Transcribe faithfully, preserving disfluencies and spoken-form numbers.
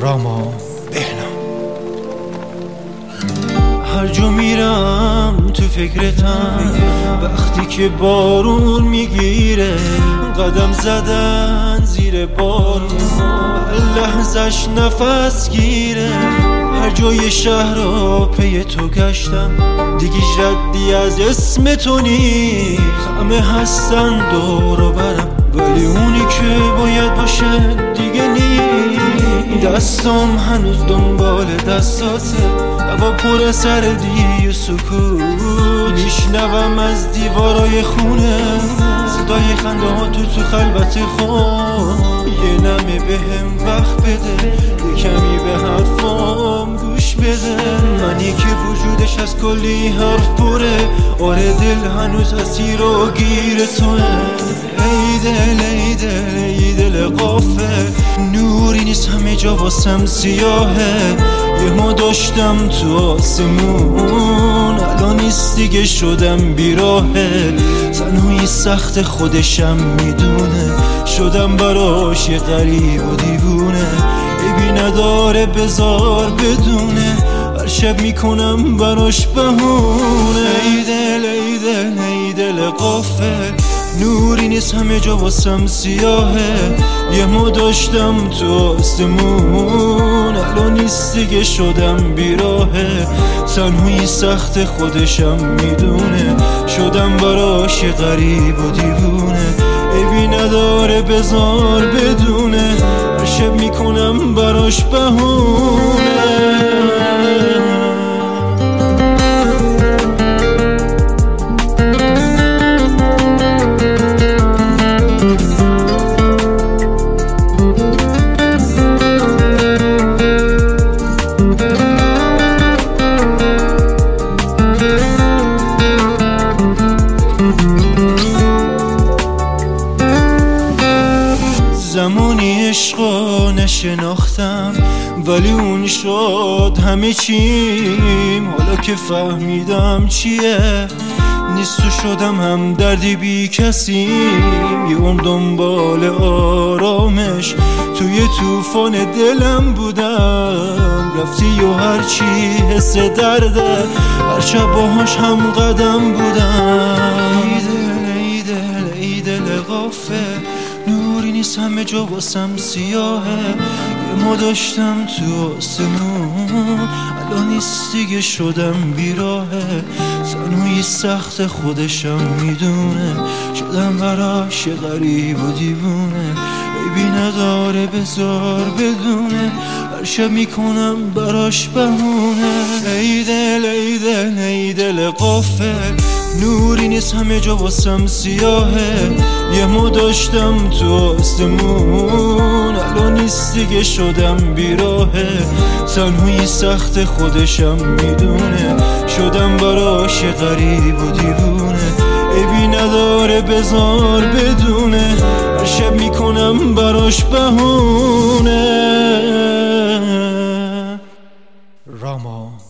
راما بهنام. هر جا میرم تو فکرتم، وقتی که بارون میگیره، قدم زدن زیر بارون لحظش نفس گیره. هر جای شهر را پی تو گشتم، دیگه ردی از اسم تو نیست. همه هستن دور و برم، ولی اونی که باید باشه دیگه نیست. دستم هنوز دنبال دستاته، هوا پر سردی و سکوت. میشنوم از دیوارای خونه صدای خنده ها تو تو خلوت خود. یه نمه بهم وقت بده، یه کمی به حرفام گوش بده. منی که وجودش از کلی حرف پره، آره دل هنوز اسیر و گیر توه. ای دل ای دل ای دل غافل، نوری نیست همه جا واسم سیاهه. یه ما داشتم تو آسمون، الان نیست دیگه شدم بیراهه. تنهایی سخت خودشم میدونه، شدم براش یه غریب و دیوونه. عیبی نداره بذار بدونه، هر شب میکنم براش بهونه. ای دل ای دل ای دل غافل، نوری نیست همه جا واسم سیاهه. یه ما داشتم تو آسمون، الان نیست دیگه شدم بیراهه. تنهایی سخت خودشم میدونه، شدم براش غریب و دیوونه. عیبی نداره بذار بدونه، هر شب میکنم براش بهونه. زمانی عشقا نشناختم، ولی اون شد همه چیم. حالا که فهمیدم چیه، نیست تو شدم هم دردی بی کسیم. یه عمر دنبال آرامش توی طوفان دلم بودم. رفتی و هرچی حس درده، هر شب باهاش هم قدم بودم. ای دل ای دل ای دل غافل، نوری نیست همه جا واسم سیاهه. یه ما داشتم تو آسمون، الان نیست دیگه شدم بیراهه. تنهایی سخت خودشم میدونه، شدم براش غریب و دیوونه. عیبی نداره بذار بدونه، هر شب میکنم براش بهونه. ای دل ای دل ای دل غافل، نوری نیست همه جا واسم سیاهه. یه ما داشتم تو آسمون، الان نیست دیگه شدم بیراهه. تنهایی سخت خودشم میدونه، شدم براش غریب و دیوونه. عیبی نداره بذار بدونه، هر شب میکنم براش بهونه. راما